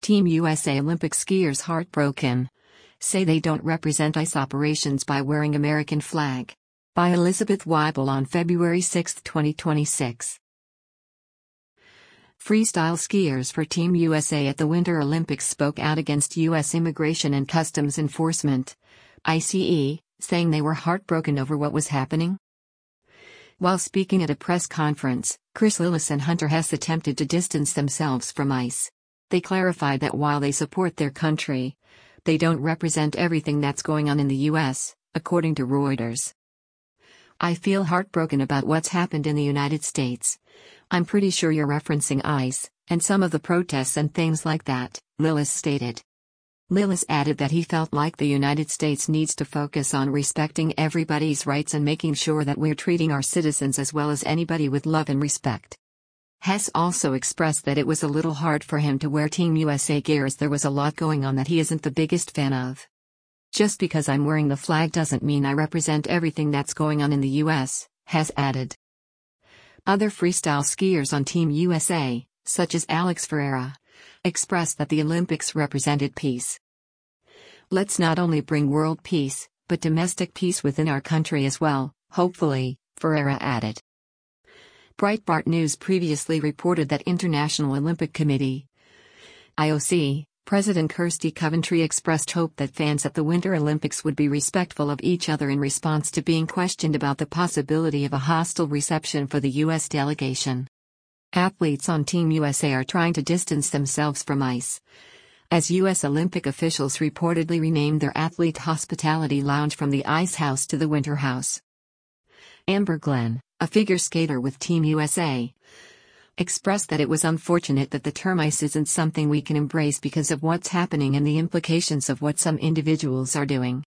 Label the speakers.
Speaker 1: Team USA Olympic skiers heartbroken. Say they don't represent ICE operations by wearing American flag. By Elizabeth Weibel on February 6, 2026. Freestyle skiers for Team USA at the Winter Olympics spoke out against U.S. Immigration and Customs Enforcement, ICE, saying they were heartbroken over what was happening. While speaking at a press conference, Chris Lillis and Hunter Hess attempted to distance themselves from ICE. They clarified that while they support their country, they don't represent everything that's going on in the U.S., according to Reuters. I feel heartbroken about what's happened in the United States. I'm pretty sure you're referencing ICE, and some of the protests and things like that, Lillis stated. Lillis added that he felt like the United States needs to focus on respecting everybody's rights and making sure that we're treating our citizens as well as anybody with love and respect. Hess also expressed that it was a little hard for him to wear Team USA gear as there was a lot going on that he isn't the biggest fan of. Just because I'm wearing the flag doesn't mean I represent everything that's going on in the US, Hess added. Other freestyle skiers on Team USA, such as Alex Ferreira, expressed that the Olympics represented peace. Let's not only bring world peace, but domestic peace within our country as well, hopefully, Ferreira added. Breitbart News previously reported that International Olympic Committee, IOC, President Kirsty Coventry expressed hope that fans at the Winter Olympics would be respectful of each other in response to being questioned about the possibility of a hostile reception for the U.S. delegation. Athletes on Team USA are trying to distance themselves from ICE, as U.S. Olympic officials reportedly renamed their athlete hospitality lounge from the Ice House to the Winter House. Amber Glenn, a figure skater with Team USA, expressed that it was unfortunate that the term ICE isn't something we can embrace because of what's happening and the implications of what some individuals are doing.